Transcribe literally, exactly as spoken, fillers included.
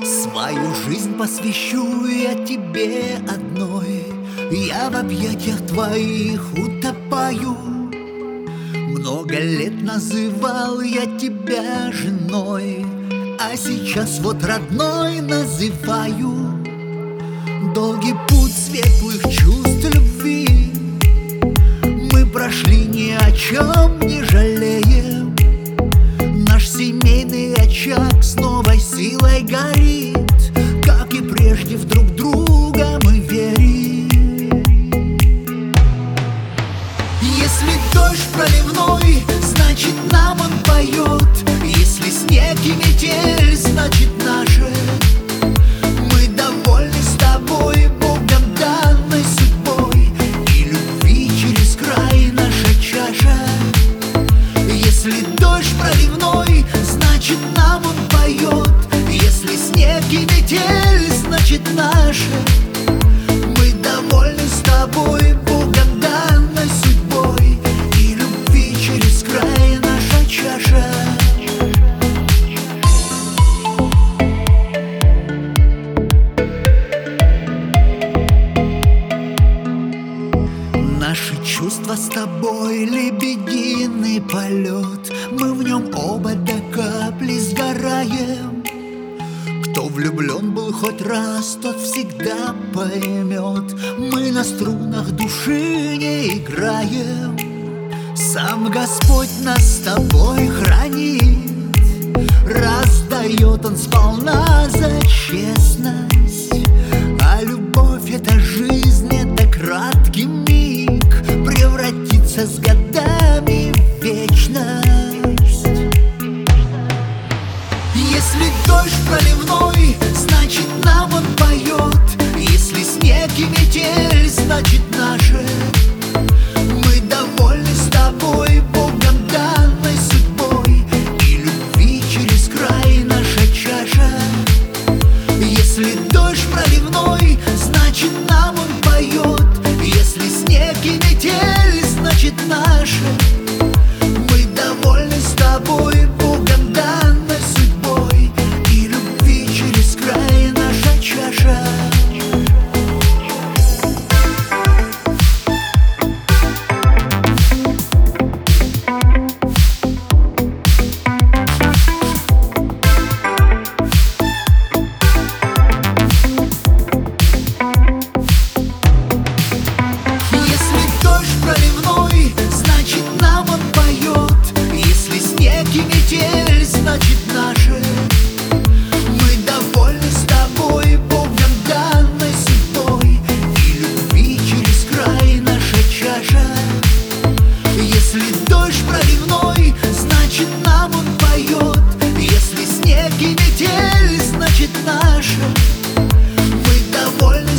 Свою жизнь посвящу я тебе одной. Я в объятиях твоих утопаю. Много лет называл я тебя женой, а сейчас вот родной называю. Долгий путь светлых чувств любви мы прошли, ни о чем не жалеем. Наш семейный очаг с новой силой горит, как и прежде в друг друга мы верим. Если дождь проливной, значит нам он поет. Если снег и метель, значит наше. Мы довольны с тобой, Богом данной судьбой, и любви через край наша чаша. Если дождь проливной, значит нам он поет. Если снег и метель, значит наше. Мы довольны с тобой, Богом данной судьбой, и любви через край наша чаша. Наши чувства с тобой лебединый полет, мы в нем оба до капли сгораем. Кто влюблен был хоть раз, тот всегда поймет. Мы на струнах души не играем. Сам Господь нас с тобой хранит, раздает Он сполна за честность. А любовь — это жизнь, это краткий миг, превратится с годами в вечность. Если дождь проливной, значит нам он поет. Если снег и метель, значит наше. Мы довольны с тобой, Богом данной судьбой, и любви через край наша чаша. Если дождь проливной, значит нам он поет. Если снег и метель, значит наше. Мы довольны с тобой, Богом данной судьбой, и любви через край наша чаша. Проливной, значит нам он поет. Если снег и метель, значит наше. Мы довольны с тобой, Богом данной судьбой, и любви через край наша чаша. Если дождь проливной, значит нам он поет. Если снег и метель, значит наше. Мы довольны